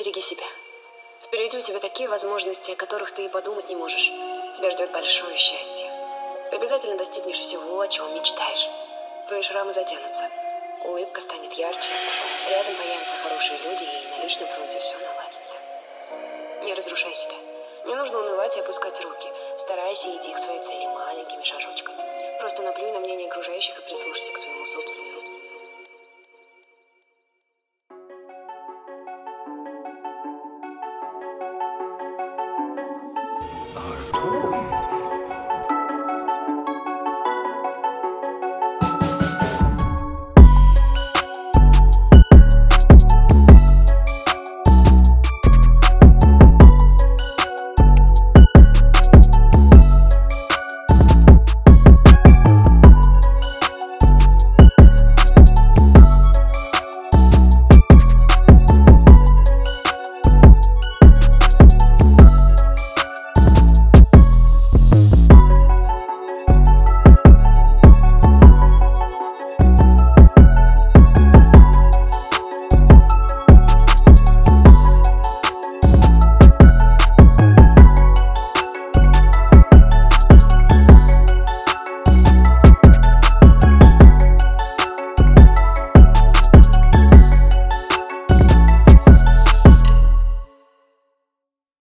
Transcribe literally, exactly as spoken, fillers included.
береги себя. Впереди у тебя такие возможности, о которых ты и подумать не можешь. Тебя ждет большое счастье. Ты обязательно достигнешь всего, о чем мечтаешь. Твои шрамы затянутся. Улыбка станет ярче. Рядом появятся хорошие люди, и на личном фронте все наладится. Не разрушай себя. Не нужно унывать и опускать руки. Старайся идти к своей цели маленькими шажочками. Просто наплюй на мнение окружающих и прислушайся к своему собственному. Артур?